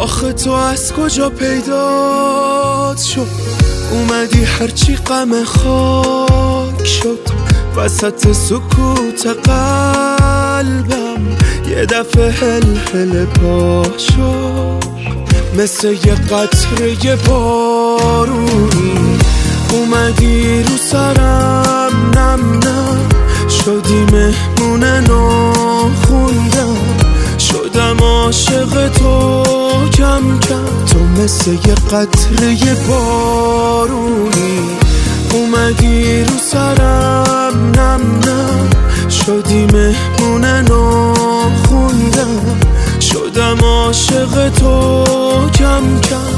آخه تو از کجا پیدات شد؟ اومدی هرچی غم خاک شد وسط سکوت قلبم یه دفعه هل پا شد. مثل یه قطره بارونی اومدی رو سرم، نم نم شدی مهمون ناخوندم، شدم عاشق تو کم کم. تو مثل یه قطره بارونی اومدی رو سرم، نم نم شدی مهمون ناخوندم، شدم عاشق تو کم کم.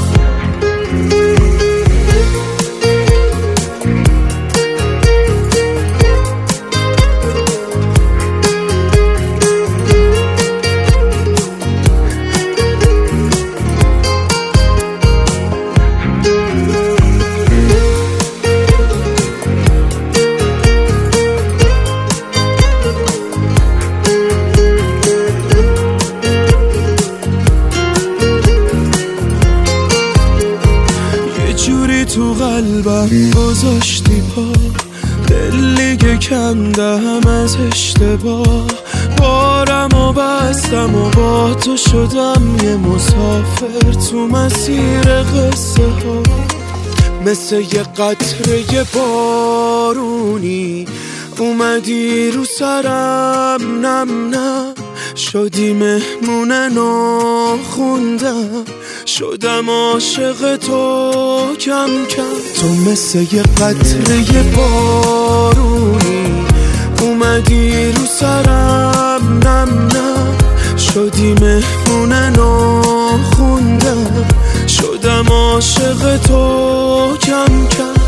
تو قلبم گذاشتی پا، دل دیگه کندم از اشتباه، بارم و بستم و با تو شدم یه مسافر تو مسیر قصه ها. مثل یه قطره بارونی اومدی رو سرم، نم نم شدی مهمون ناخوندم، شدم عاشق تو کم کم. تو مثل یه قطره بارونی اومدی رو سرم، نم نم شدی مهمون ناخوندم، شدم عاشق تو کم کم.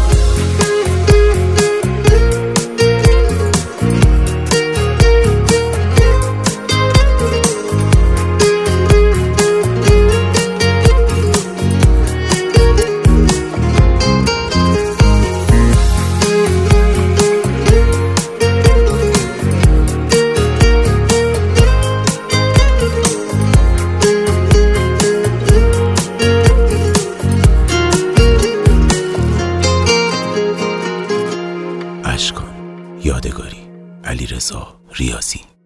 یادگاری علیرضا ریاضی.